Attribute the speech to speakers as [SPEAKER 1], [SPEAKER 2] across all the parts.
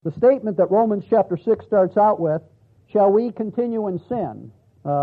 [SPEAKER 1] The statement that Romans chapter 6 starts out with, shall we continue in sin?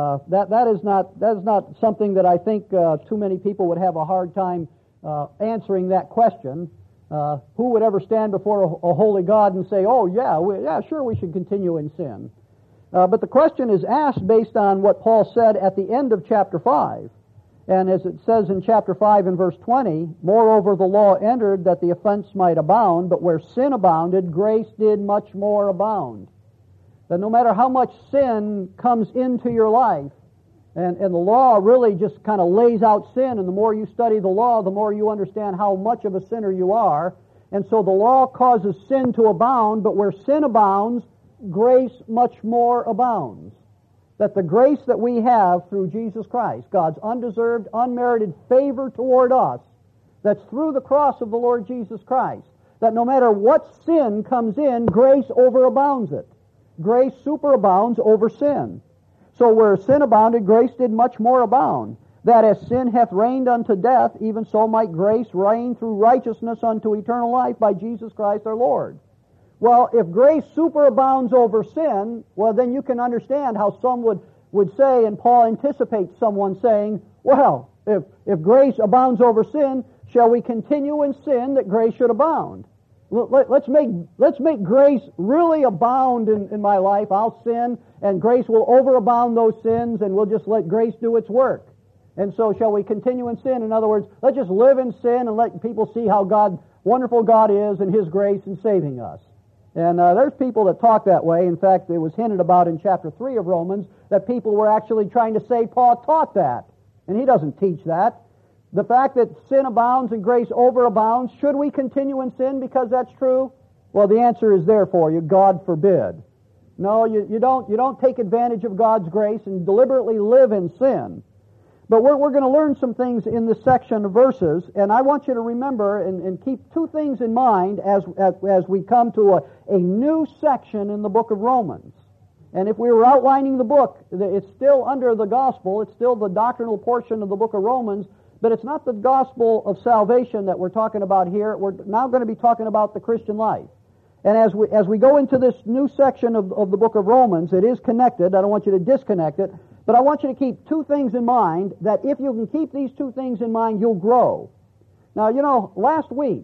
[SPEAKER 1] That is not something that I think too many people would have a hard time answering that question. Who would ever stand before a holy God and say, oh yeah, sure we should continue in sin? But the question is asked based on what Paul said at the end of chapter 5. And as it says in chapter 5 and verse 20, moreover the law entered that the offense might abound, but where sin abounded, grace did much more abound. That no matter how much sin comes into your life, and the law really just kind of lays out sin, and the more you study the law, the more you understand how much of a sinner you are. And so the law causes sin to abound, but where sin abounds, grace much more abounds. That the grace that we have through Jesus Christ, God's undeserved, unmerited favor toward us, that's through the cross of the Lord Jesus Christ, that no matter what sin comes in, grace overabounds it. Grace superabounds over sin. So where sin abounded, grace did much more abound. That as sin hath reigned unto death, even so might grace reign through righteousness unto eternal life by Jesus Christ our Lord. Well, if grace superabounds over sin, well, then you can understand how some would say, and Paul anticipates someone saying, well, if grace abounds over sin, shall we continue in sin that grace should abound? Let's make grace really abound in my life. I'll sin, and grace will overabound those sins, and we'll just let grace do its work. And so shall we continue in sin? In other words, let's just live in sin and let people see how wonderful God is and His grace in saving us. And there's people that talk that way. In fact, it was hinted about in chapter 3 of Romans that people were actually trying to say Paul taught that. And he doesn't teach that. The fact that sin abounds and grace overabounds, should we continue in sin because that's true? Well, the answer is there for you, God forbid. No, you don't take advantage of God's grace and deliberately live in sin. But we're going to learn some things in this section of verses, and I want you to remember and keep two things in mind as we come to a new section in the book of Romans. And if we were outlining the book, it's still under the gospel, it's still the doctrinal portion of the book of Romans, but it's not the gospel of salvation that we're talking about here. We're now going to be talking about the Christian life. And as we go into this new section of the book of Romans, it is connected. I don't want you to disconnect it. But I want you to keep two things in mind, that if you can keep these two things in mind, you'll grow. Now, last week,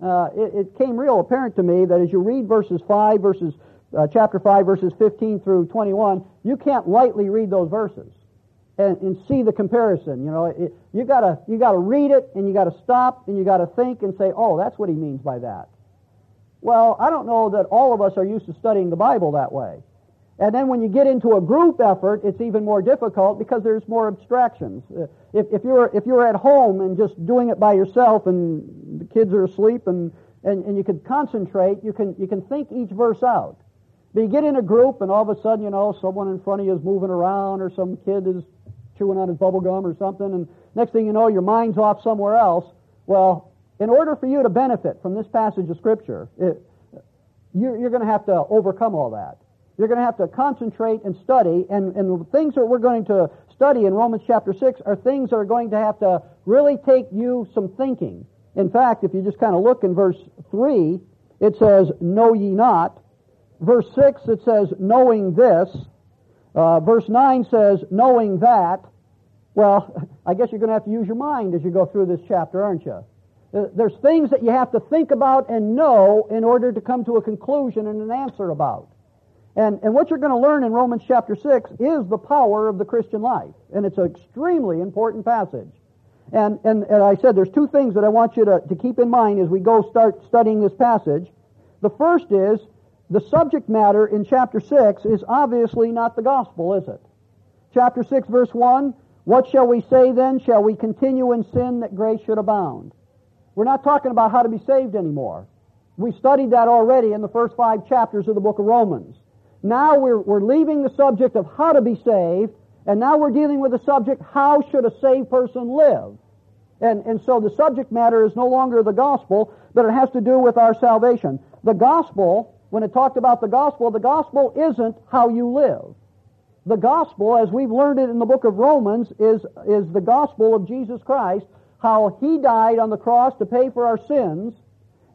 [SPEAKER 1] it came real apparent to me that as you read chapter 5, verses 15 through 21, you can't lightly read those verses and see the comparison. You gotta read it, and you gotta stop, and you gotta think and say, oh, that's what he means by that. Well, I don't know that all of us are used to studying the Bible that way. And then when you get into a group effort, it's even more difficult because there's more abstractions. If you're at home and just doing it by yourself and the kids are asleep and you can concentrate, you can think each verse out. But you get in a group and all of a sudden, someone in front of you is moving around or some kid is chewing on his bubble gum or something, and next thing you know, your mind's off somewhere else. Well, in order for you to benefit from this passage of Scripture, you're going to have to overcome all that. You're going to have to concentrate and study, and the things that we're going to study in Romans chapter 6 are things that are going to have to really take you some thinking. In fact, if you just kind of look in verse 3, it says, know ye not. Verse 6, it says, knowing this. Verse 9 says, knowing that. Well, I guess you're going to have to use your mind as you go through this chapter, aren't you? There's things that you have to think about and know in order to come to a conclusion and an answer about. And what you're going to learn in Romans chapter 6 is the power of the Christian life. And it's an extremely important passage. And I said there's two things that I want you to keep in mind as we go start studying this passage. The first is, the subject matter in chapter 6 is obviously not the gospel, is it? Chapter 6, verse 1, what shall we say then? Shall we continue in sin that grace should abound? We're not talking about how to be saved anymore. We studied that already in the first 5 chapters of the book of Romans. Now we're leaving the subject of how to be saved, and now we're dealing with the subject, how should a saved person live? And so the subject matter is no longer the gospel, but it has to do with our salvation. The gospel, when it talked about the gospel isn't how you live. The gospel, as we've learned it in the book of Romans, is the gospel of Jesus Christ, how He died on the cross to pay for our sins,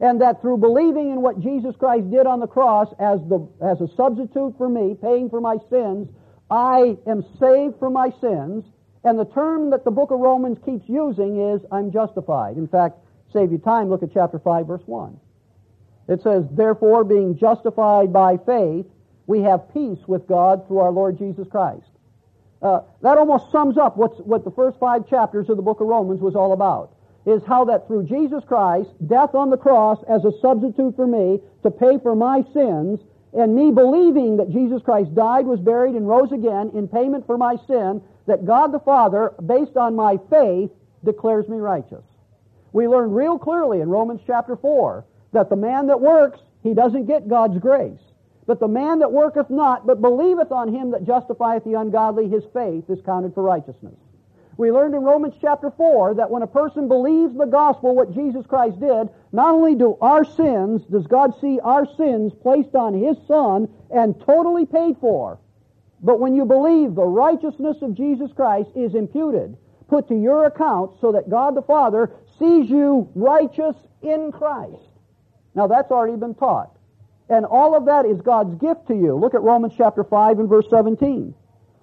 [SPEAKER 1] and that through believing in what Jesus Christ did on the cross as a substitute for me, paying for my sins, I am saved from my sins. And the term that the book of Romans keeps using is, I'm justified. In fact, save you time, look at chapter 5, verse 1. It says, therefore, being justified by faith, we have peace with God through our Lord Jesus Christ. That almost sums up what the first 5 chapters of the book of Romans was all about, is how that through Jesus Christ, death on the cross as a substitute for me to pay for my sins, and me believing that Jesus Christ died, was buried, and rose again in payment for my sin, that God the Father, based on my faith, declares me righteous. We learn real clearly in Romans chapter 4 that the man that works, he doesn't get God's grace. But the man that worketh not, but believeth on him that justifieth the ungodly, his faith is counted for righteousness. We learned in Romans chapter 4 that when a person believes the gospel, what Jesus Christ did, not only does God see our sins placed on His Son and totally paid for, but when you believe, the righteousness of Jesus Christ is imputed, put to your account, so that God the Father sees you righteous in Christ. Now that's already been taught. And all of that is God's gift to you. Look at Romans chapter 5 and verse 17.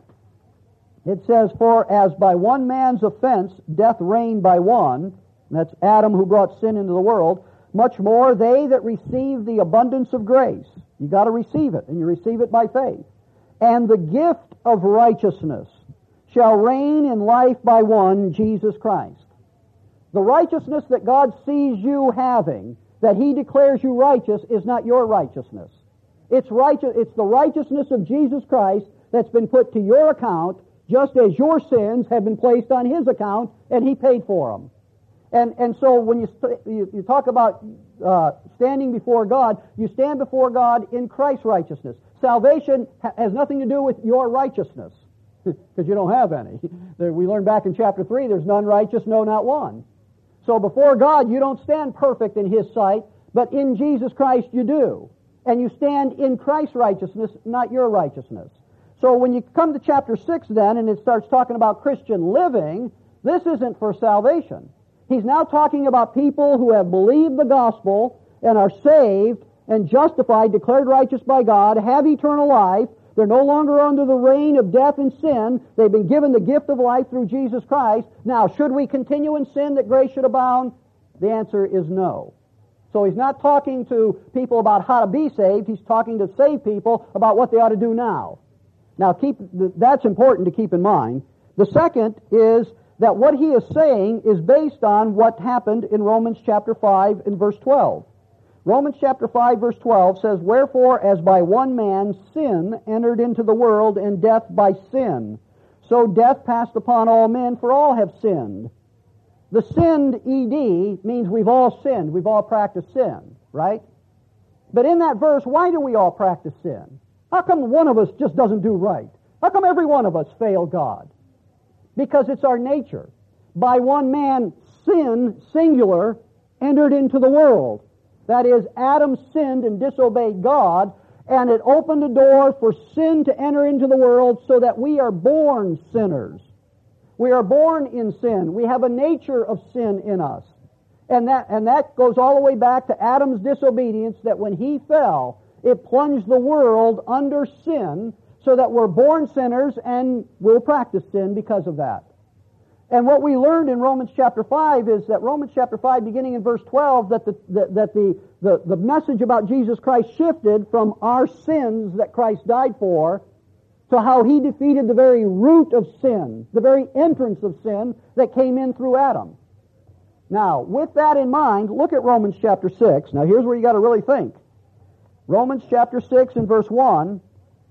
[SPEAKER 1] It says, for as by one man's offense death reigned by one, and that's Adam who brought sin into the world, much more they that receive the abundance of grace. You got to receive it, and you receive it by faith. And the gift of righteousness shall reign in life by one, Jesus Christ. The righteousness that God sees you having, that He declares you righteous, is not your righteousness. It's the righteousness of Jesus Christ that's been put to your account, just as your sins have been placed on His account, and He paid for them. And so when you talk about standing before God, you stand before God in Christ's righteousness. Salvation has nothing to do with your righteousness, because you don't have any. We learned back in chapter 3, there's none righteous, no, not one. So before God, you don't stand perfect in His sight, but in Jesus Christ you do. And you stand in Christ's righteousness, not your righteousness. So when you come to chapter 6 then, and it starts talking about Christian living, this isn't for salvation. He's now talking about people who have believed the gospel and are saved and justified, declared righteous by God, have eternal life. They're no longer under the reign of death and sin. They've been given the gift of life through Jesus Christ. Now, should we continue in sin that grace should abound? The answer is no. So he's not talking to people about how to be saved. He's talking to saved people about what they ought to do now. Now, that's important to keep in mind. The second is that what he is saying is based on what happened in Romans chapter 5 and verse 12. Romans chapter 5 verse 12 says, wherefore as by one man sin entered into the world, and death by sin, so death passed upon all men, for all have sinned. The sinned ED means we've all sinned. We've all practiced sin, right? But in that verse, why do we all practice sin? How come one of us just doesn't do right? How come every one of us fail God? Because it's our nature. By one man, sin, singular, entered into the world. That is, Adam sinned and disobeyed God, and it opened a door for sin to enter into the world so that we are born sinners. We are born in sin. We have a nature of sin in us. And that goes all the way back to Adam's disobedience, that when he fell, it plunged the world under sin, so that we're born sinners and will practice sin because of that. And what we learned in Romans chapter 5 is that Romans chapter 5, beginning in verse 12, that the message about Jesus Christ shifted from our sins that Christ died for to how He defeated the very root of sin, the very entrance of sin that came in through Adam. Now, with that in mind, look at Romans chapter 6. Now, here's where you got to really think. Romans chapter 6 and verse 1.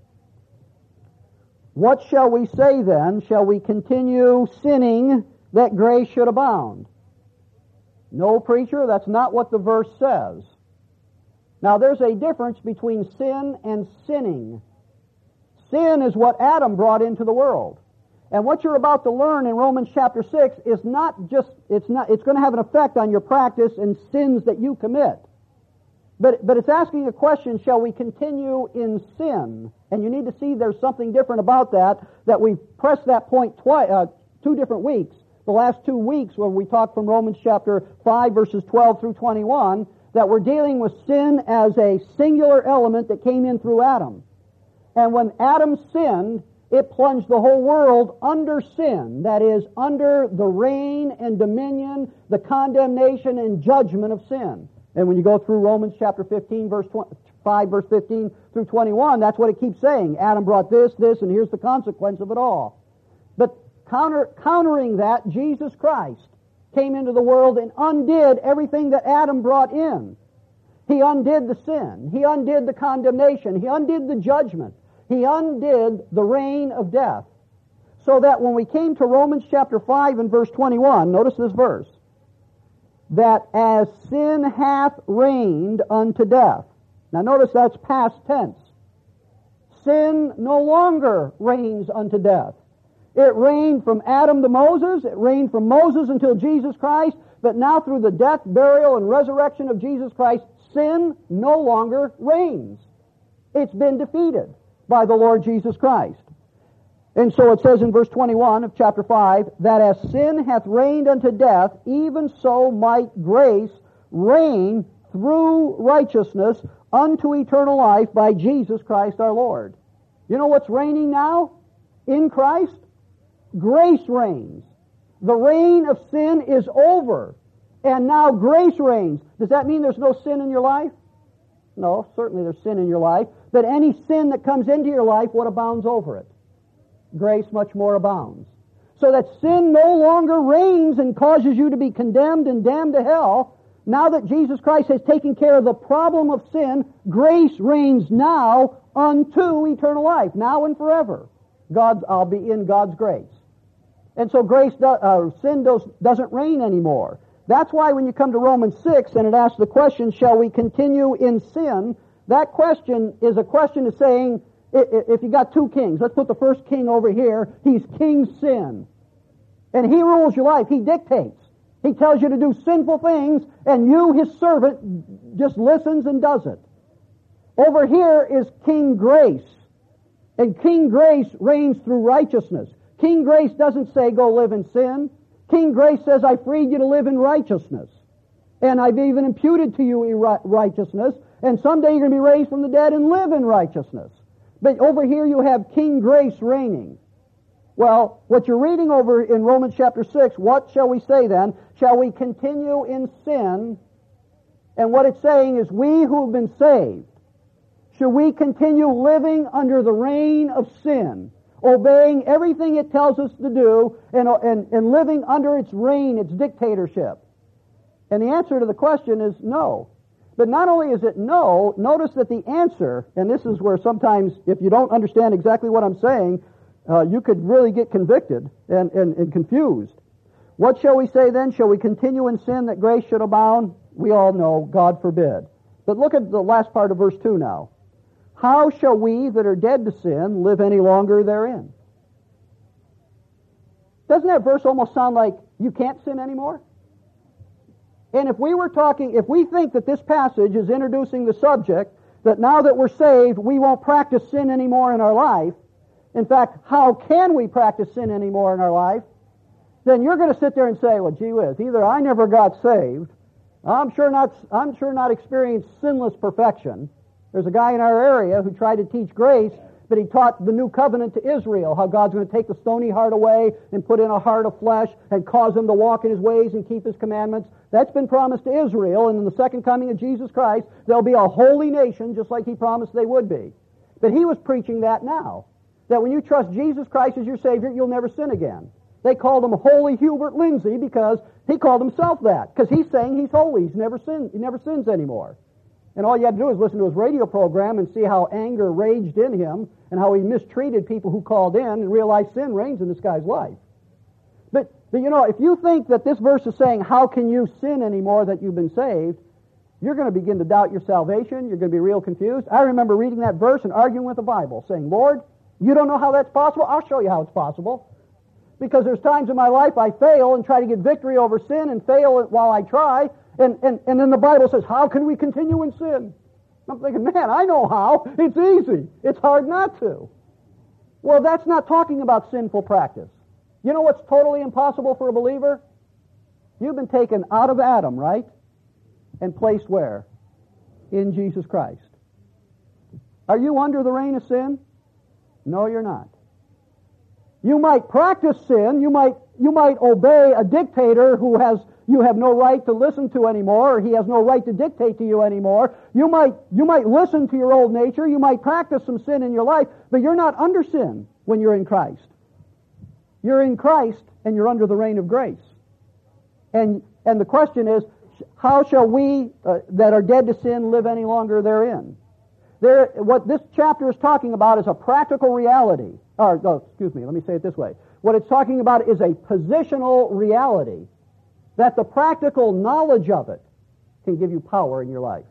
[SPEAKER 1] What shall we say then? Shall we continue sinning that grace should abound? No, preacher, that's not what the verse says. Now, there's a difference between sin and sinning. Sin is what Adam brought into the world. And what you're about to learn in Romans chapter 6 is not just, it's going to have an effect on your practice and sins that you commit. But it's asking a question, shall we continue in sin? And you need to see there's something different about that we've pressed that point 2 different weeks. The last 2 weeks where we talked from Romans chapter 5 verses 12 through 21, that we're dealing with sin as a singular element that came in through Adam. And when Adam sinned, it plunged the whole world under sin, that is, under the reign and dominion, the condemnation and judgment of sin. And when you go through Romans chapter 15, verse 5, verse 15 through 21, that's what it keeps saying. Adam brought this, and here's the consequence of it all. But countering that, Jesus Christ came into the world and undid everything that Adam brought in. He undid the sin. He undid the condemnation. He undid the judgment. He undid the reign of death. So that when we came to Romans chapter 5 and verse 21, notice this verse, that as sin hath reigned unto death. Now notice that's past tense. Sin no longer reigns unto death. It reigned from Adam to Moses. It reigned from Moses until Jesus Christ. But now through the death, burial, and resurrection of Jesus Christ, sin no longer reigns. It's been defeated by the Lord Jesus Christ. And so it says in verse 21 of chapter 5, that as sin hath reigned unto death, even so might grace reign through righteousness unto eternal life by Jesus Christ our Lord. You know what's reigning now? In Christ? Grace reigns. The reign of sin is over, and now grace reigns. Does that mean there's no sin in your life? No, certainly there's sin in your life, but any sin that comes into your life, what abounds over it? Grace much more abounds. So that sin no longer reigns and causes you to be condemned and damned to hell. Now that Jesus Christ has taken care of the problem of sin, grace reigns now unto eternal life, now and forever. I'll be in God's grace. And so sin doesn't reign anymore. That's why when you come to Romans 6 and it asks the question, shall we continue in sin? That question is a question of saying, if you got two kings, let's put the first king over here, he's King Sin. And he rules your life. He dictates. He tells you to do sinful things, and you, his servant, just listens and does it. Over here is King Grace. And King Grace reigns through righteousness. King Grace doesn't say, go live in sin. King Grace says, I freed you to live in righteousness. And I've even imputed to you righteousness. And someday you're going to be raised from the dead and live in righteousness. But over here you have King Grace reigning. Well, what you're reading over in Romans chapter 6, what shall we say then? Shall we continue in sin? And what it's saying is, we who have been saved, should we continue living under the reign of sin, obeying everything it tells us to do, and living under its reign, its dictatorship? And the answer to the question is no. But not only is it no, notice that the answer, and this is where sometimes, if you don't understand exactly what I'm saying, you could really get convicted and confused. What shall we say then? Shall we continue in sin that grace should abound? We all know, God forbid. But look at the last part of verse 2 now. How shall we that are dead to sin live any longer therein? Doesn't that verse almost sound like you can't sin anymore? And if we think that this passage is introducing the subject that now that we're saved, we won't practice sin anymore in our life, in fact, how can we practice sin anymore in our life? Then you're going to sit there and say, well, gee whiz, either I never got saved, I'm sure not experienced sinless perfection. There's a guy in our area who tried to teach grace, but he taught the new covenant to Israel, how God's going to take the stony heart away and put in a heart of flesh and cause them to walk in his ways and keep his commandments. That's been promised to Israel, and in the second coming of Jesus Christ, they'll be a holy nation just like he promised they would be. But he was preaching that now, that when you trust Jesus Christ as your Savior, you'll never sin again. They called him Holy Hubert Lindsay because he called himself that, because he's saying he's holy. He never sins anymore. And all you had to do is listen to his radio program and see how anger raged in him and how he mistreated people who called in and realized sin reigns in this guy's life. But you know, if you think that this verse is saying, how can you sin anymore that you've been saved, you're going to begin to doubt your salvation. You're going to be real confused. I remember reading that verse and arguing with the Bible, saying, Lord, you don't know how that's possible? I'll show you how it's possible. Because there's times in my life I fail and try to get victory over sin and fail while I try. And then the Bible says, how can we continue in sin? I'm thinking, man, I know how. It's easy. It's hard not to. Well, that's not talking about sinful practice. You know what's totally impossible for a believer? You've been taken out of Adam, right? and placed where? In Jesus Christ. Are you under the reign of sin? No, you're not. You might practice sin. You might obey a dictator who you have no right to listen to anymore, or he has no right to dictate to you anymore. You might listen to your old nature. You might practice some sin in your life, but you're not under sin when you're in Christ. You're in Christ and you're under the reign of grace. And the question is, how shall we that are dead to sin live any longer therein? What this chapter is talking about is a practical reality. Let me say it this way. What it's talking about is a positional reality, that the practical knowledge of it can give you power in your life.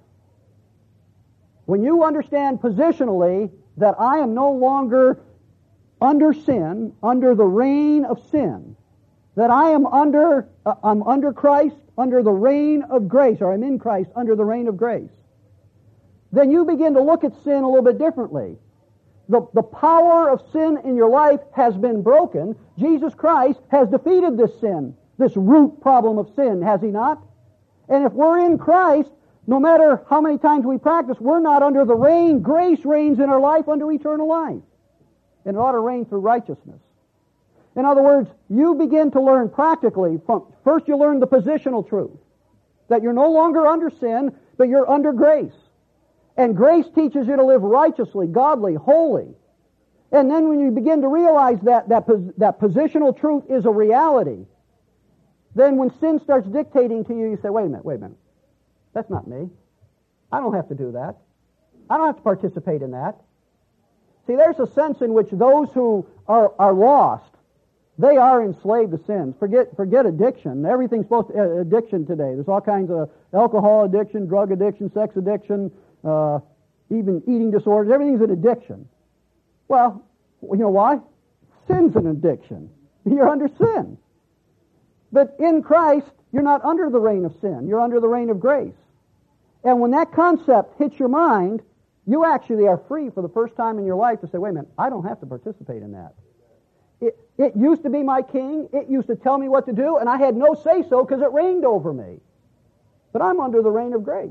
[SPEAKER 1] When you understand positionally that I am no longer under sin, under the reign of sin, that I'm under Christ, under the reign of grace, or I'm in Christ under the reign of grace, then you begin to look at sin a little bit differently. The power of sin in your life has been broken. Jesus Christ has defeated this sin, this root problem of sin, has He not? And if we're in Christ, no matter how many times we practice, we're not under the reign. Grace reigns in our life under eternal life. And it ought to reign through righteousness. In other words, you begin to learn practically. First you learn the positional truth, that you're no longer under sin, but you're under grace. And grace teaches you to live righteously, godly, holy. And then when you begin to realize that positional truth is a reality, then when sin starts dictating to you, you say, wait a minute. That's not me. I don't have to do that. I don't have to participate in that. See, there's a sense in which those who are lost, they are enslaved to sins. Forget addiction. Everything's supposed to addiction today. There's all kinds of alcohol addiction, drug addiction, sex addiction, even eating disorders. Everything's an addiction. Well, you know why? Sin's an addiction. You're under sin. But in Christ, you're not under the reign of sin. You're under the reign of grace. And when that concept hits your mind, you actually are free for the first time in your life to say, wait a minute, I don't have to participate in that. It used to be my king. It used to tell me what to do, and I had no say-so because it reigned over me. But I'm under the reign of grace.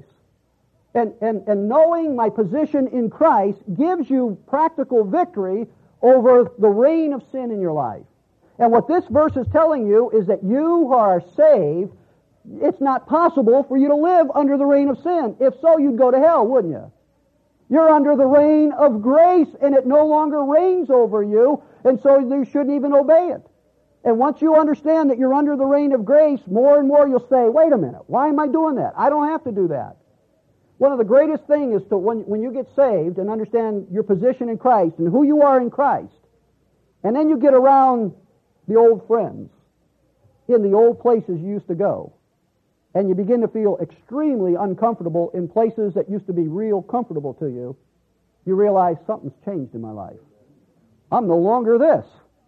[SPEAKER 1] And knowing my position in Christ gives you practical victory over the reign of sin in your life. And what this verse is telling you is that you who are saved, it's not possible for you to live under the reign of sin. If so, you'd go to hell, wouldn't you? You're under the reign of grace, and it no longer reigns over you, and so you shouldn't even obey it. And once you understand that you're under the reign of grace, more and more you'll say, wait a minute, why am I doing that? I don't have to do that. One of the greatest things is to, when you get saved and understand your position in Christ and who you are in Christ, and then you get around the old friends in the old places you used to go, and you begin to feel extremely uncomfortable in places that used to be real comfortable to you, you realize something's changed in my life. I'm no longer this.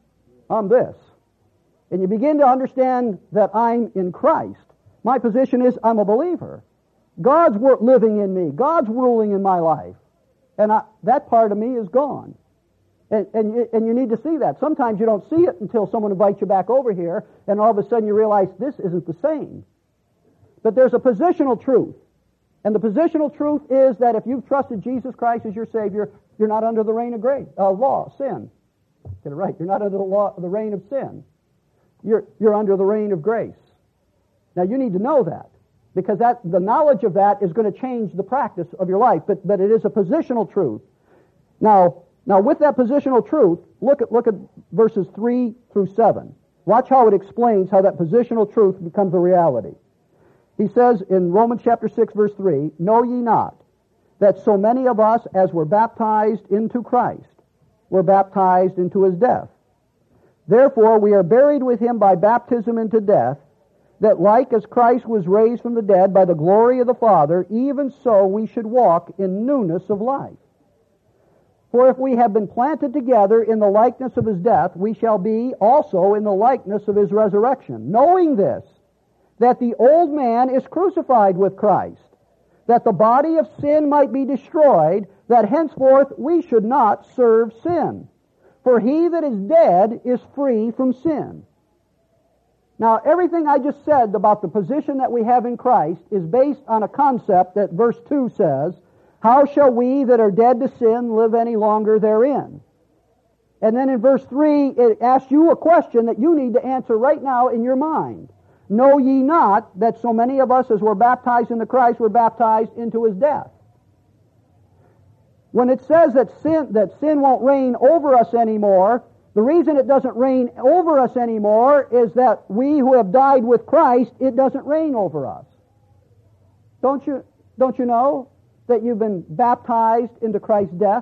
[SPEAKER 1] I'm this. And you begin to understand that I'm in Christ. My position is I'm a believer. God's living in me. God's ruling in my life. And that part of me is gone. And you need to see that. Sometimes you don't see it until someone invites you back over here, and all of a sudden you realize this isn't the same. But there's a positional truth. And the positional truth is that if you've trusted Jesus Christ as your Savior, you're not under the reign of sin. Get it right. You're not under the reign of sin. You're under the reign of grace. Now you need to know that, because the knowledge of that is going to change the practice of your life. But it is a positional truth. Now with that positional truth, look at verses 3 through 7. Watch how it explains how that positional truth becomes a reality. He says in Romans chapter 6, verse 3, "Know ye not that so many of us as were baptized into Christ were baptized into his death? Therefore we are buried with him by baptism into death, that like as Christ was raised from the dead by the glory of the Father, even so we should walk in newness of life. For if we have been planted together in the likeness of his death, we shall be also in the likeness of his resurrection, knowing this, that the old man is crucified with Christ, that the body of sin might be destroyed, that henceforth we should not serve sin. For he that is dead is free from sin." Now, everything I just said about the position that we have in Christ is based on a concept that verse 2 says, how shall we that are dead to sin live any longer therein? And then in verse 3, it asks you a question that you need to answer right now in your mind. Know ye not that so many of us as were baptized into Christ were baptized into His death? When it says that sin won't reign over us anymore, the reason it doesn't reign over us anymore is that we who have died with Christ, it doesn't reign over us. Don't you know that you've been baptized into Christ's death?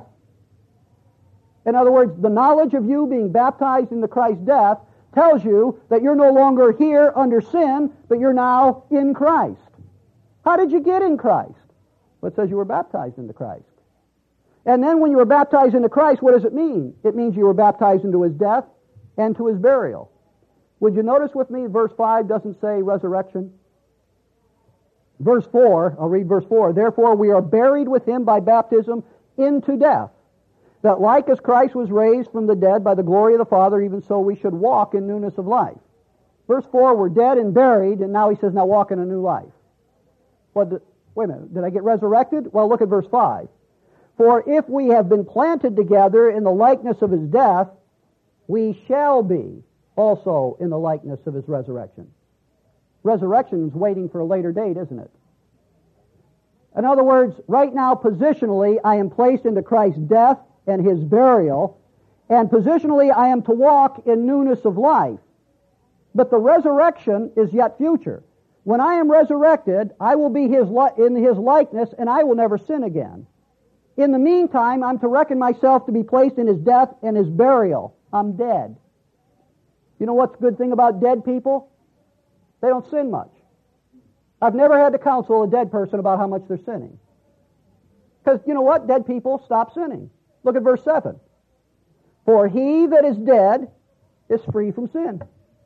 [SPEAKER 1] In other words, the knowledge of you being baptized into Christ's death tells you that you're no longer here under sin, but you're now in Christ. How did you get in Christ? Well, it says you were baptized into Christ. And then when you were baptized into Christ, what does it mean? It means you were baptized into His death and to His burial. Would you notice with me, verse 5 doesn't say resurrection? Verse 4, I'll read verse 4. Therefore we are buried with Him by baptism into death, that like as Christ was raised from the dead by the glory of the Father, even so we should walk in newness of life. Verse 4, we're dead and buried, and now he says, now walk in a new life. Wait a minute, did I get resurrected? Well, look at verse 5. For if we have been planted together in the likeness of His death, we shall be also in the likeness of His resurrection. Resurrection is waiting for a later date, isn't it? In other words, right now, positionally, I am placed into Christ's death and His burial, and positionally I am to walk in newness of life. But the resurrection is yet future. When I am resurrected, I will be in His likeness, and I will never sin again. In the meantime, I'm to reckon myself to be placed in His death and His burial. I'm dead. You know what's the good thing about dead people? They don't sin much. I've never had to counsel a dead person about how much they're sinning. Because you know what? Dead people stop sinning. Look at verse 7. For he that is dead is free from sin.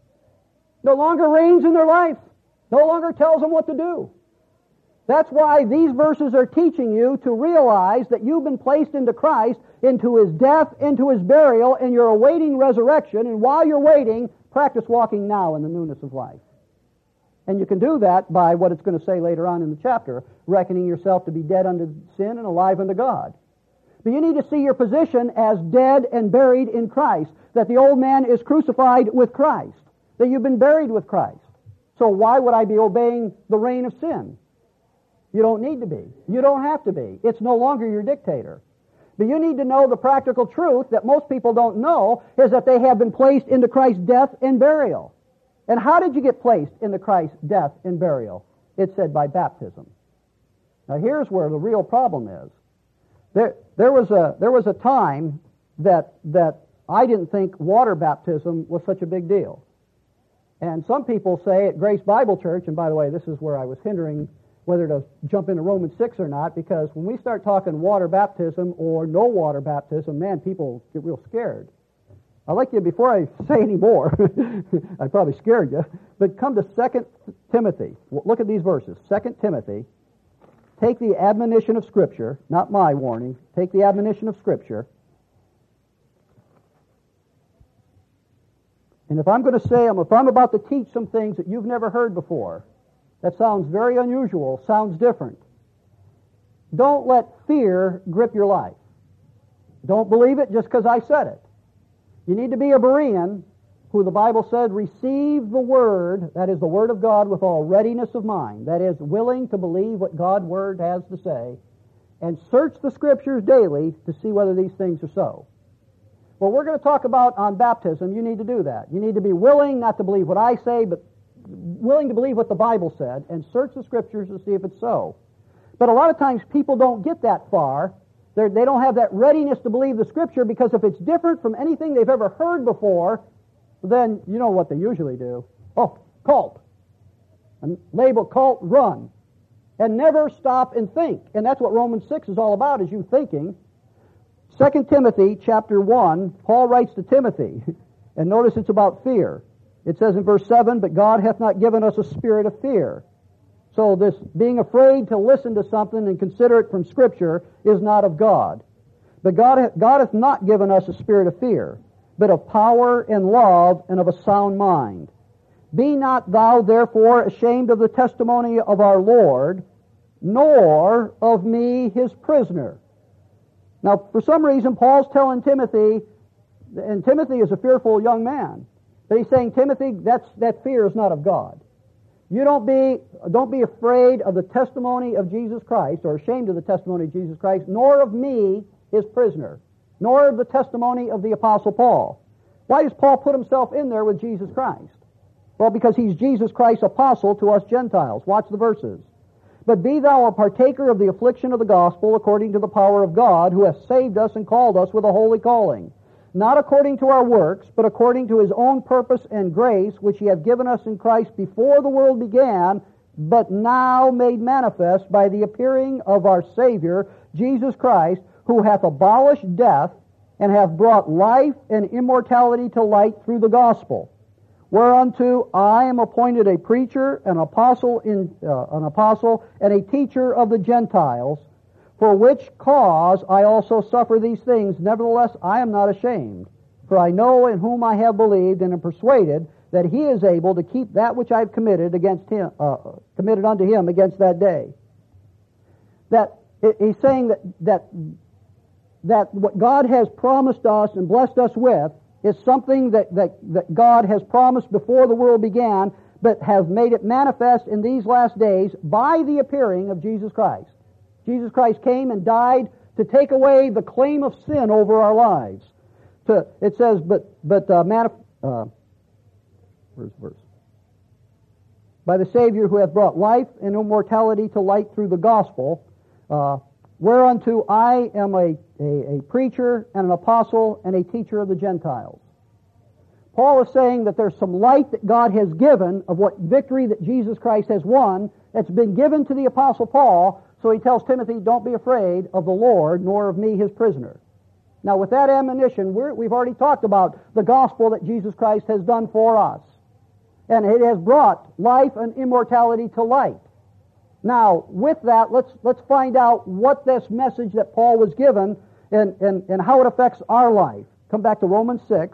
[SPEAKER 1] No longer reigns in their life. No longer tells them what to do. That's why these verses are teaching you to realize that you've been placed into Christ, into His death, into His burial, and you're awaiting resurrection. And while you're waiting, practice walking now in the newness of life. And you can do that by what it's going to say later on in the chapter, reckoning yourself to be dead unto sin and alive unto God. But you need to see your position as dead and buried in Christ, that the old man is crucified with Christ, that you've been buried with Christ. So why would I be obeying the reign of sin? You don't need to be. You don't have to be. It's no longer your dictator. But you need to know the practical truth that most people don't know, is that they have been placed into Christ's death and burial. And how did you get placed into Christ's death and burial? It said by baptism. Now here's where the real problem is. There was a time that I didn't think water baptism was such a big deal. And some people say at Grace Bible Church, and by the way, this is where I was hindering whether to jump into Romans 6 or not, because when we start talking water baptism or no water baptism, man, people get real scared. I'd like you, before I say any more, I probably scared you, but come to 2 Timothy. Look at these verses. 2 Timothy. Take the admonition of Scripture, not my warning. Take the admonition of Scripture. And if I'm going to say, if I'm about to teach some things that you've never heard before, that sounds very unusual, sounds different, don't let fear grip your life. Don't believe it just because I said it. You need to be a Berean, who the Bible said, receive the Word, that is the Word of God, with all readiness of mind, that is, willing to believe what God's Word has to say, and search the Scriptures daily to see whether these things are so. Well, we're going to talk about on baptism, you need to do that. You need to be willing not to believe what I say, but willing to believe what the Bible said, and search the Scriptures to see if it's so. But a lot of times people don't get that far. They don't have that readiness to believe the Scripture, because if it's different from anything they've ever heard before, then you know what they usually do. Oh, cult. And label cult, run. And never stop and think. And that's what Romans 6 is all about, is you thinking. 2 Timothy chapter 1, Paul writes to Timothy, and notice it's about fear. It says in verse 7, but God hath not given us a spirit of fear. So this being afraid to listen to something and consider it from Scripture is not of God. But God hath not given us a spirit of fear, but of power and love and of a sound mind. Be not thou therefore ashamed of the testimony of our Lord, nor of me his prisoner. Now, for some reason, Paul's telling Timothy, and Timothy is a fearful young man, but he's saying, Timothy, that fear is not of God. You don't be afraid of the testimony of Jesus Christ, or ashamed of the testimony of Jesus Christ, nor of me, his prisoner, nor of the testimony of the Apostle Paul. Why does Paul put himself in there with Jesus Christ? Well, because he's Jesus Christ's apostle to us Gentiles. Watch the verses. But be thou a partaker of the affliction of the gospel according to the power of God, who hath saved us and called us with a holy calling, not according to our works, but according to his own purpose and grace, which he hath given us in Christ before the world began, but now made manifest by the appearing of our Savior, Jesus Christ, who hath abolished death, and hath brought life and immortality to light through the gospel, whereunto I am appointed a preacher, an apostle, and a teacher of the Gentiles, for which cause I also suffer these things. Nevertheless, I am not ashamed, for I know in whom I have believed, and am persuaded that he is able to keep that which I have committed unto him against that day. He's saying that what God has promised us and blessed us with is something that God has promised before the world began, but has made it manifest in these last days by the appearing of Jesus Christ. Jesus Christ came and died to take away the claim of sin over our lives. It says, where's the verse? By the Savior who hath brought life and immortality to light through the gospel, whereunto I am a preacher and an apostle and a teacher of the Gentiles. Paul is saying that there's some light that God has given of what victory that Jesus Christ has won that's been given to the Apostle Paul. So he tells Timothy, don't be afraid of the Lord, nor of me, his prisoner. Now, with that admonition, we've already talked about the gospel that Jesus Christ has done for us. And it has brought life and immortality to light. Now, with that, let's find out what this message that Paul was given and how it affects our life. Come back to Romans 6.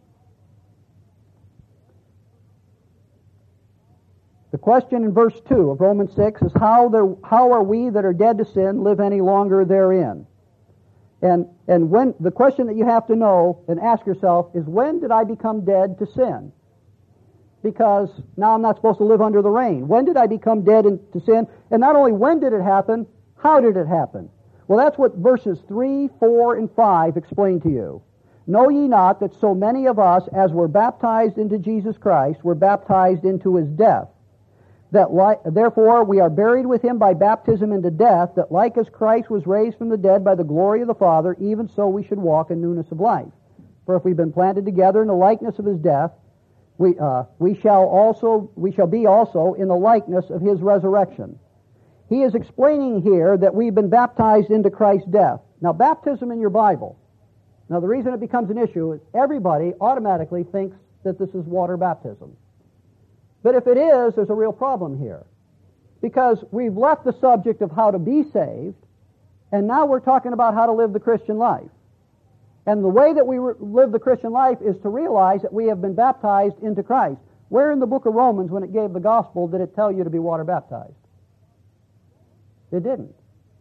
[SPEAKER 1] The question in verse 2 of Romans 6 is, how are we that are dead to sin live any longer therein? And when the question that you have to know and ask yourself is, when did I become dead to sin? Because now I'm not supposed to live under the reign. When did I become dead to sin? And not only when did it happen, how did it happen? Well, that's what verses 3, 4, and 5 explain to you. Know ye not that so many of us as were baptized into Jesus Christ were baptized into his death? Therefore we are buried with him by baptism into death, that like as Christ was raised from the dead by the glory of the Father, even so we should walk in newness of life. For if we've been planted together in the likeness of his death, we shall be also in the likeness of his resurrection. He is explaining here that we've been baptized into Christ's death. Now, baptism in your Bible. Now, the reason it becomes an issue is everybody automatically thinks that this is water baptism. But if it is, there's a real problem here. Because we've left the subject of how to be saved, and now we're talking about how to live the Christian life. And the way that we live the Christian life is to realize that we have been baptized into Christ. Where in the book of Romans, when it gave the gospel, did it tell you to be water baptized? It didn't.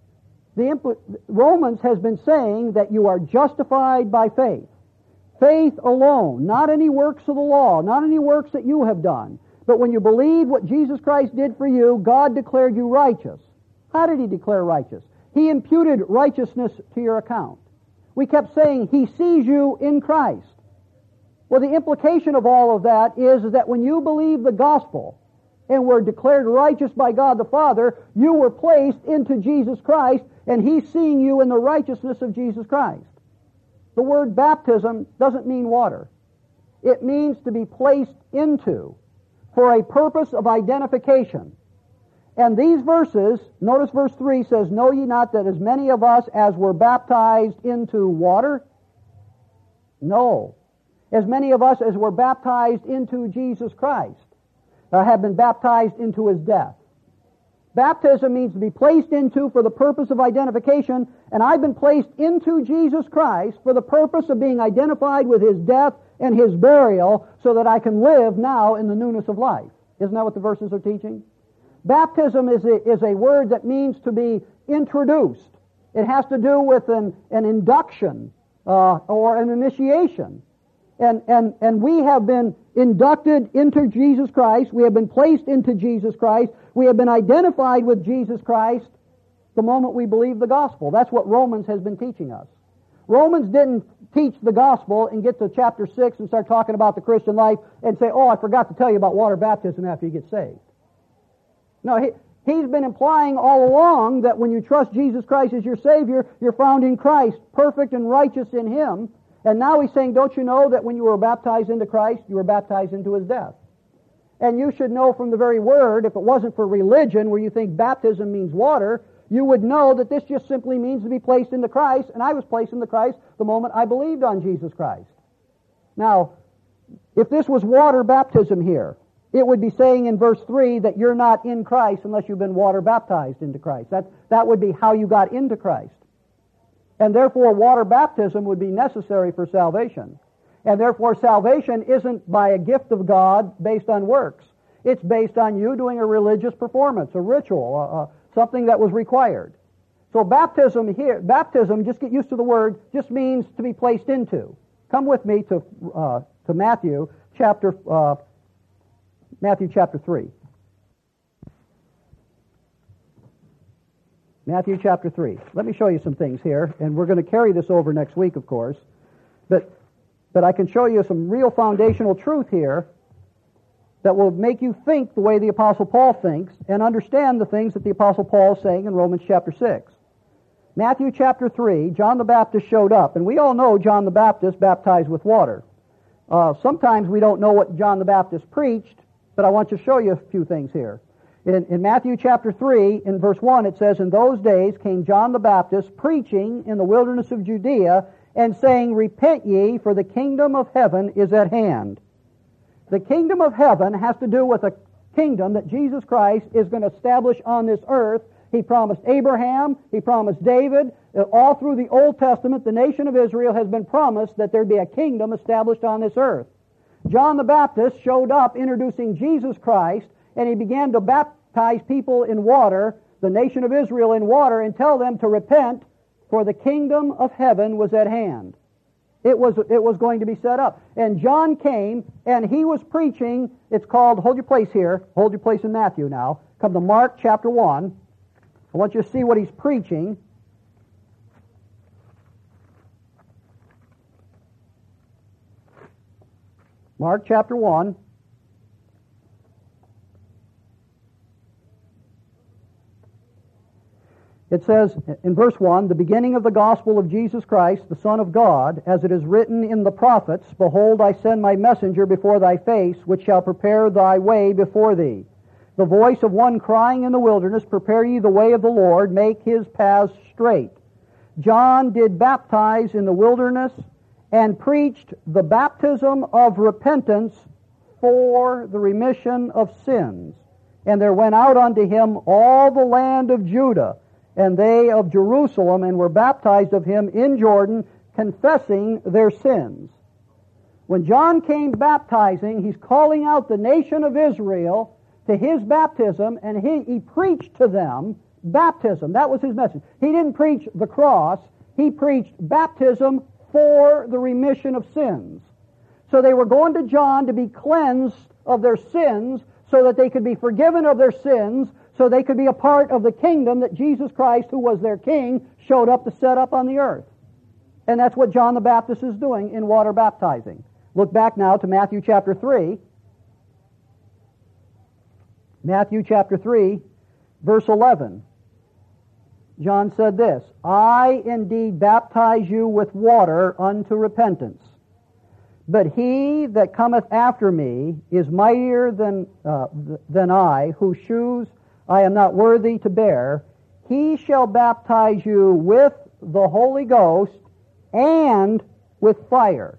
[SPEAKER 1] Romans has been saying that you are justified by faith. Faith alone, not any works of the law, not any works that you have done. But when you believe what Jesus Christ did for you, God declared you righteous. How did he declare righteous? He imputed righteousness to your account. We kept saying, he sees you in Christ. Well, the implication of all of that is that when you believe the gospel and were declared righteous by God the Father, you were placed into Jesus Christ, and he's seeing you in the righteousness of Jesus Christ. The word baptism doesn't mean water. It means to be placed into, for a purpose of identification. And these verses, notice verse 3 says, know ye not that as many of us as were baptized into water? No. As many of us as were baptized into Jesus Christ have been baptized into his death. Baptism means to be placed into for the purpose of identification, and I've been placed into Jesus Christ for the purpose of being identified with His death and His burial so that I can live now in the newness of life. Isn't that what the verses are teaching? Baptism is a word that means to be introduced. It has to do with an induction or an initiation. And we have been inducted into Jesus Christ. We have been placed into Jesus Christ. We have been identified with Jesus Christ the moment we believe the gospel. That's what Romans has been teaching us. Romans didn't teach the gospel and get to chapter 6 and start talking about the Christian life and say, oh, I forgot to tell you about water baptism after you get saved. No, he's been implying all along that when you trust Jesus Christ as your Savior, you're found in Christ, perfect and righteous in Him. And now he's saying, don't you know that when you were baptized into Christ, you were baptized into His death? And you should know from the very word, if it wasn't for religion where you think baptism means water, you would know that this just simply means to be placed into Christ, and I was placed into Christ the moment I believed on Jesus Christ. Now, if this was water baptism here, it would be saying in verse 3 that you're not in Christ unless you've been water baptized into Christ. That would be how you got into Christ. And therefore, water baptism would be necessary for salvation. And therefore, salvation isn't by a gift of God based on works. It's based on you doing a religious performance, a ritual, something that was required. So baptism here, just get used to the word, just means to be placed into. Come with me to Matthew chapter 3. Matthew chapter 3. Let me show you some things here, and we're going to carry this over next week, of course. But I can show you some real foundational truth here that will make you think the way the Apostle Paul thinks and understand the things that the Apostle Paul is saying in Romans chapter 6. Matthew chapter 3, John the Baptist showed up, and we all know John the Baptist baptized with water. Sometimes we don't know what John the Baptist preached, but I want to show you a few things here. In Matthew chapter 3, in verse 1, it says, in those days came John the Baptist preaching in the wilderness of Judea and saying, repent ye, for the kingdom of heaven is at hand. The kingdom of heaven has to do with a kingdom that Jesus Christ is going to establish on this earth. He promised Abraham, He promised David. All through the Old Testament, the nation of Israel has been promised that there'd be a kingdom established on this earth. John the Baptist showed up introducing Jesus Christ, and he began to baptize people in water, the nation of Israel in water, and tell them to repent, for the kingdom of heaven was at hand. It was going to be set up. And John came, and he was preaching. It's called, hold your place here, hold your place in Matthew now. Come to Mark chapter 1. I want you to see what he's preaching. Mark chapter 1. It says in verse 1, the beginning of the gospel of Jesus Christ, the Son of God, as it is written in the prophets, behold, I send my messenger before thy face, which shall prepare thy way before thee. The voice of one crying in the wilderness, prepare ye the way of the Lord, make His paths straight. John did baptize in the wilderness and preached the baptism of repentance for the remission of sins. And there went out unto him all the land of Judah, and they of Jerusalem, and were baptized of him in Jordan, confessing their sins. When John came baptizing, he's calling out the nation of Israel to his baptism, and he preached to them baptism. That was his message. He didn't preach the cross. He preached baptism for the remission of sins. So they were going to John to be cleansed of their sins so that they could be forgiven of their sins, so they could be a part of the kingdom that Jesus Christ, who was their king, showed up to set up on the earth. And that's what John the Baptist is doing in water baptizing. Look back now to Matthew chapter 3. Matthew chapter 3, verse 11. John said this, I indeed baptize you with water unto repentance. But he that cometh after me is mightier than I, whose shoes I am not worthy to bear. He shall baptize you with the Holy Ghost and with fire,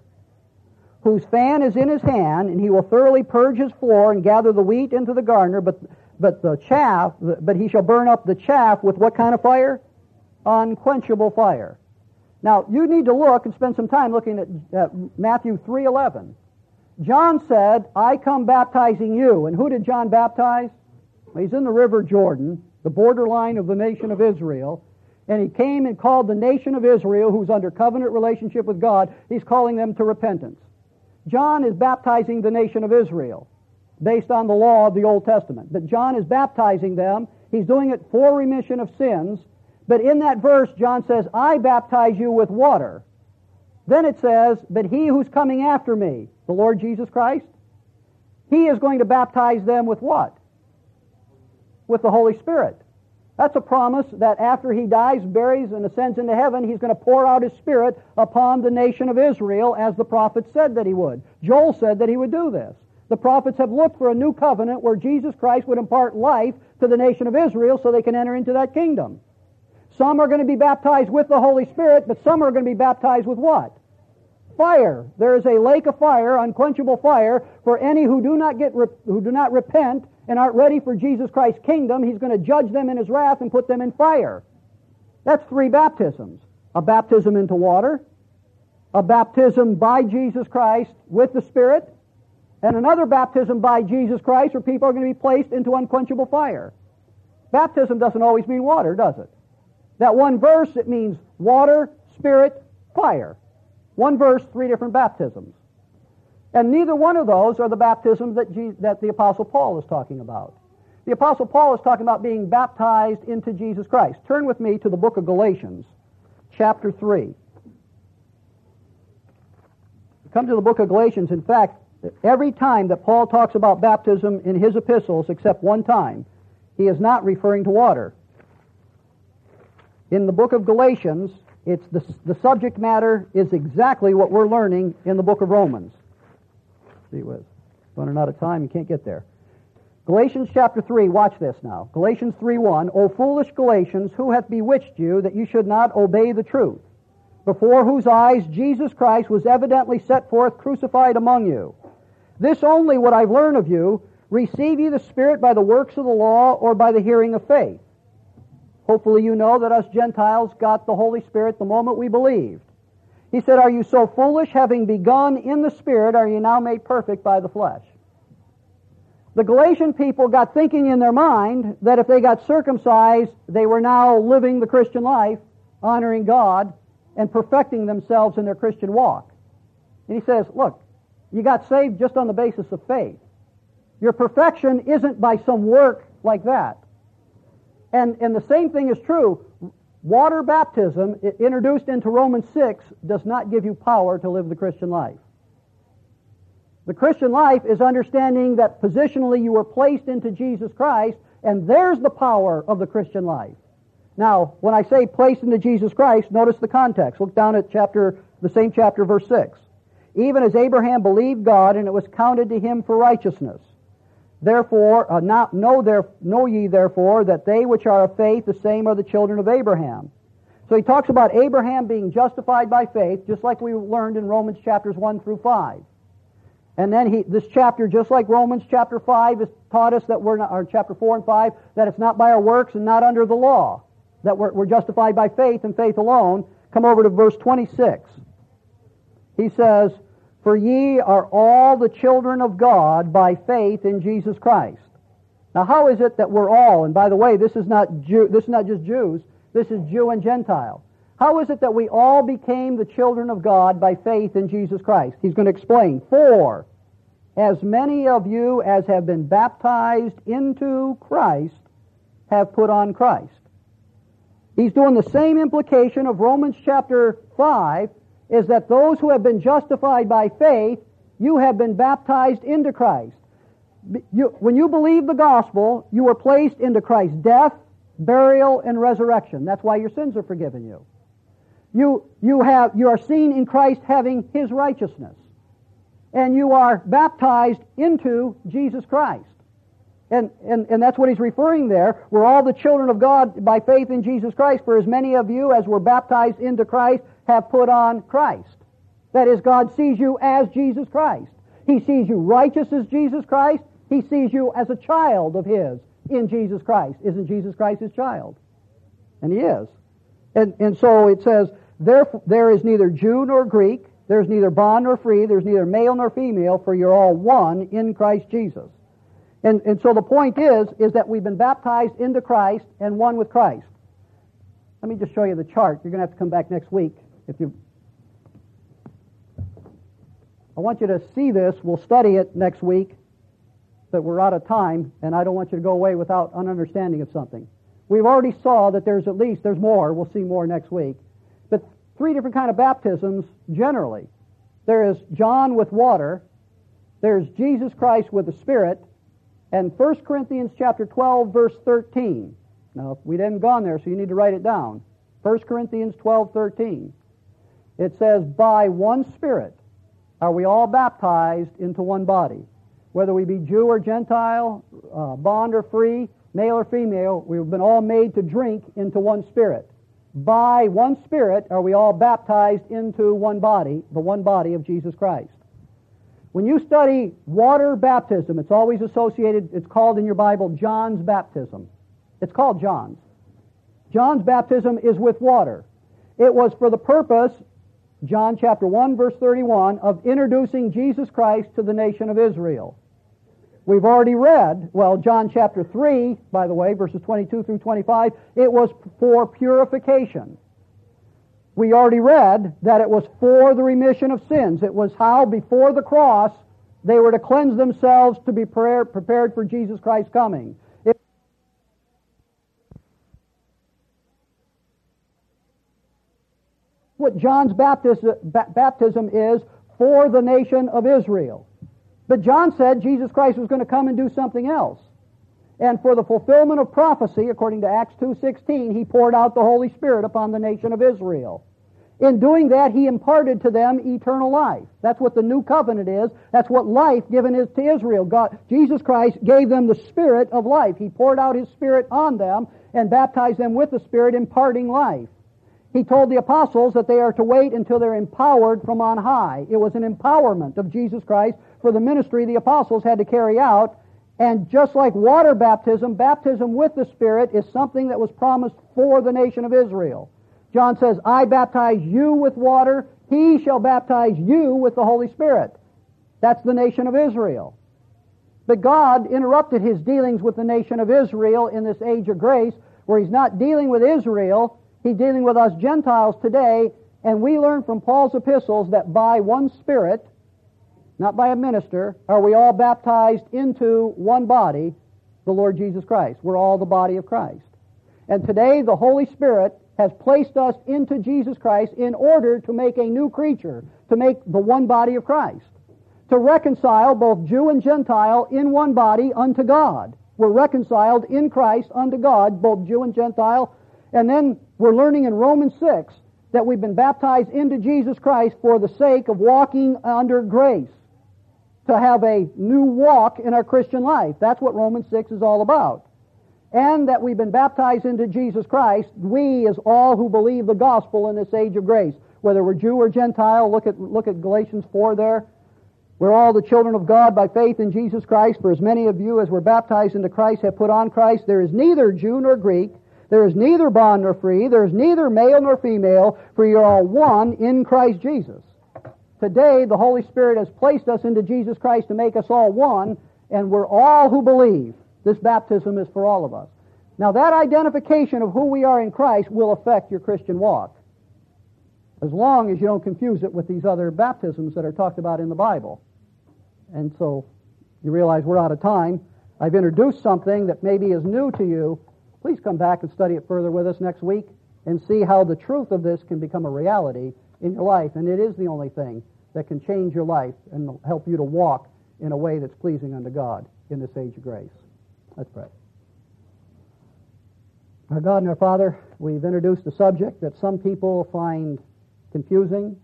[SPEAKER 1] whose fan is in his hand, and he will thoroughly purge his floor and gather the wheat into the garner, but but he shall burn up the chaff with what kind of fire? Unquenchable fire. Now, you need to look and spend some time looking at Matthew 3:11. John said, I come baptizing you. And who did John baptize? Well, he's in the river Jordan, the borderline of the nation of Israel. And he came and called the nation of Israel, who's under covenant relationship with God, he's calling them to repentance. John is baptizing the nation of Israel based on the law of the Old Testament. But John is baptizing them. He's doing it for remission of sins. But in that verse, John says, I baptize you with water. Then it says, but he who's coming after me, the Lord Jesus Christ, he is going to baptize them with what? With the Holy Spirit. That's a promise that after he dies, buries, and ascends into heaven, he's going to pour out his Spirit upon the nation of Israel, as the prophets said that he would. Joel said that he would do this. The prophets have looked for a new covenant where Jesus Christ would impart life to the nation of Israel so they can enter into that kingdom. Some are going to be baptized with the Holy Spirit, but some are going to be baptized with what? Fire. There is a lake of fire, unquenchable fire, for any who do not repent and aren't ready for Jesus Christ's kingdom. He's going to judge them in his wrath and put them in fire. That's 3 baptisms. A baptism into water, a baptism by Jesus Christ with the Spirit, and another baptism by Jesus Christ where people are going to be placed into unquenchable fire. Baptism doesn't always mean water, does it? That one verse, it means water, Spirit, fire. One verse, 3 different baptisms. And neither one of those are the baptisms that the Apostle Paul is talking about. The Apostle Paul is talking about being baptized into Jesus Christ. Turn with me to the book of Galatians, chapter 3. Come to the book of Galatians. In fact, every time that Paul talks about baptism in his epistles, except one time, he is not referring to water. In the book of Galatians, it's the subject matter is exactly what we're learning in the book of Romans. See, we're running out of time, you can't get there. Galatians chapter 3, watch this now. Galatians 3:1, O foolish Galatians, who hath bewitched you that you should not obey the truth, before whose eyes Jesus Christ was evidently set forth crucified among you? This only what I've learned of you, receive ye the Spirit by the works of the law or by the hearing of faith? Hopefully you know that us Gentiles got the Holy Spirit the moment we believed. He said, are you so foolish, having begun in the Spirit, are you now made perfect by the flesh? The Galatian people got thinking in their mind that if they got circumcised, they were now living the Christian life, honoring God, and perfecting themselves in their Christian walk. And he says, look, you got saved just on the basis of faith. Your perfection isn't by some work like that. And the same thing is true. Water baptism, introduced into Romans 6, does not give you power to live the Christian life. The Christian life is understanding that positionally you were placed into Jesus Christ, and there's the power of the Christian life. Now, when I say placed into Jesus Christ, notice the context. Look down at the same chapter, verse 6. Even as Abraham believed God, and it was counted to him for righteousness. Therefore, know ye therefore that they which are of faith, the same are the children of Abraham. So he talks about Abraham being justified by faith, just like we learned in Romans chapters 1 through 5. And then this chapter, just like Romans chapter 5, has taught us that we're not, or chapter 4 and 5, that it's not by our works and not under the law, that we're justified by faith and faith alone. Come over to verse 26. He says, for ye are all the children of God by faith in Jesus Christ. Now, how is it that we're all, and by the way, this is not just Jews, this is Jew and Gentile. How is it that we all became the children of God by faith in Jesus Christ? He's going to explain. For as many of you as have been baptized into Christ have put on Christ. He's doing the same implication of Romans chapter 5, is that those who have been justified by faith, you have been baptized into Christ. When you believe the gospel, you were placed into Christ's death, burial, and resurrection. That's why your sins are forgiven you. You are seen in Christ having His righteousness. And you are baptized into Jesus Christ. And that's what he's referring there. We're all the children of God by faith in Jesus Christ, for as many of you as were baptized into Christ have put on Christ. That is, God sees you as Jesus Christ. He sees you righteous as Jesus Christ. He sees you as a child of His, in Jesus Christ. Isn't Jesus Christ his child? And he is. And so it says, there is neither Jew nor Greek, there's neither bond nor free, there's neither male nor female, for you're all one in Christ Jesus. And so the point is that we've been baptized into Christ and one with Christ. Let me just show you the chart. You're going to have to come back next week. I want you to see this. We'll study it next week, but we're out of time, and I don't want you to go away without an understanding of something. We've already saw that there's more. We'll see more next week. But 3 different kind of baptisms generally. There is John with water, there's Jesus Christ with the Spirit, and 1 Corinthians chapter 12, verse 13. Now, we didn't gone there, so you need to write it down. 1 Corinthians 12:13. It says, by one Spirit are we all baptized into one body. Whether we be Jew or Gentile, bond or free, male or female, we've been all made to drink into one Spirit. By one Spirit are we all baptized into one body, the one body of Jesus Christ. When you study water baptism, it's always associated, it's called in your Bible John's baptism. It's called John's. John's baptism is with water. It was for the purpose, John chapter 1, verse 31, of introducing Jesus Christ to the nation of Israel. We've already read, John chapter 3, by the way, verses 22 through 25, it was for purification. We already read that it was for the remission of sins. It was how, before the cross, they were to cleanse themselves to be prepared for Jesus Christ's coming. What John's baptism is for the nation of Israel. But John said Jesus Christ was going to come and do something else. And for the fulfillment of prophecy, according to Acts 2:16, he poured out the Holy Spirit upon the nation of Israel. In doing that, he imparted to them eternal life. That's what the new covenant is. That's what life given is to Israel. Jesus Christ gave them the Spirit of life. He poured out his Spirit on them and baptized them with the Spirit, imparting life. He told the apostles that they are to wait until they're empowered from on high. It was an empowerment of Jesus Christ for the ministry the apostles had to carry out. And just like water baptism, baptism with the Spirit is something that was promised for the nation of Israel. John says, I baptize you with water, he shall baptize you with the Holy Spirit. That's the nation of Israel. But God interrupted his dealings with the nation of Israel in this age of grace, where he's not dealing with Israel, he's dealing with us Gentiles today, and we learn from Paul's epistles that by one Spirit, not by a minister, are we all baptized into one body, the Lord Jesus Christ. We're all the body of Christ. And today the Holy Spirit has placed us into Jesus Christ in order to make a new creature, to make the one body of Christ, to reconcile both Jew and Gentile in one body unto God. We're reconciled in Christ unto God, both Jew and Gentile. And then we're learning in Romans 6 that we've been baptized into Jesus Christ for the sake of walking under grace, to have a new walk in our Christian life. That's what Romans 6 is all about. And that we've been baptized into Jesus Christ, we as all who believe the gospel in this age of grace, whether we're Jew or Gentile, look at Galatians 4 there. We're all the children of God by faith in Jesus Christ, for as many of you as were baptized into Christ have put on Christ. There is neither Jew nor Greek, there is neither bond nor free, there is neither male nor female, for you are all one in Christ Jesus. Today, the Holy Spirit has placed us into Jesus Christ to make us all one, and we're all who believe. This baptism is for all of us. Now, that identification of who we are in Christ will affect your Christian walk, as long as you don't confuse it with these other baptisms that are talked about in the Bible. And so, you realize we're out of time. I've introduced something that maybe is new to you. Please come back and study it further with us next week and see how the truth of this can become a reality in your life. And it is the only thing that can change your life and help you to walk in a way that's pleasing unto God in this age of grace. Let's pray. Our God and our Father, we've introduced a subject that some people find confusing.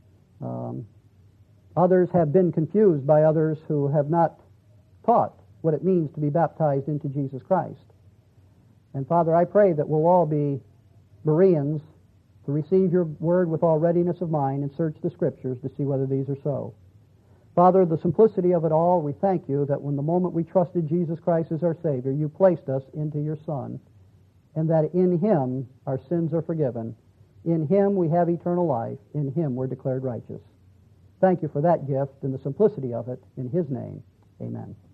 [SPEAKER 1] Others have been confused by others who have not taught what it means to be baptized into Jesus Christ. And Father, I pray that we'll all be Bereans to receive your word with all readiness of mind and search the Scriptures to see whether these are so. Father, the simplicity of it all, we thank you that when the moment we trusted Jesus Christ as our Savior, you placed us into your Son, and that in Him our sins are forgiven. In Him we have eternal life. In Him we're declared righteous. Thank you for that gift and the simplicity of it. In His name, amen.